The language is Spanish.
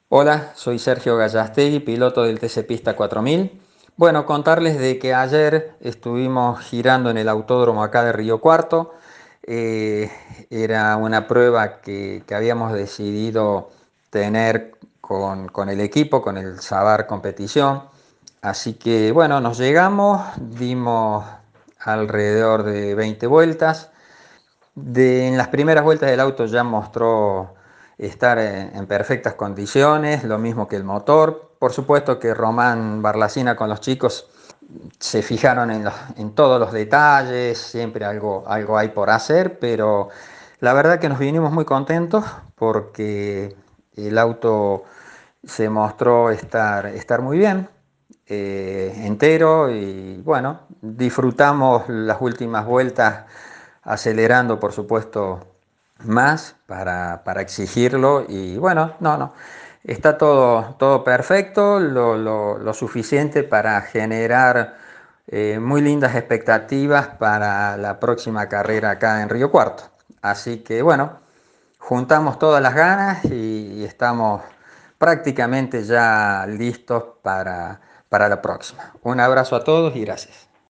Hola, soy Sergio Gallastegui, piloto del TC Pista 4000. Bueno, contarles de que ayer estuvimos girando en el autódromo acá de Río Cuarto. Eh, Era una prueba que habíamos decidido tener con el equipo, con el Sabar Competición. Así que bueno, nos llegamos, dimos alrededor de 20 vueltas. En las primeras vueltas del auto ya mostró estar en perfectas condiciones, lo mismo que el motor. Por supuesto que Román Barlacina con los chicos se fijaron en todos los detalles, siempre algo hay por hacer, pero la verdad que nos vinimos muy contentos porque el auto se mostró estar muy bien, entero y bueno, disfrutamos las últimas vueltas acelerando por supuesto más para exigirlo y bueno, no, está todo perfecto, lo suficiente para generar muy lindas expectativas para la próxima carrera acá en Río Cuarto. Así que bueno, juntamos todas las ganas y estamos prácticamente ya listos para la próxima. Un abrazo a todos y gracias.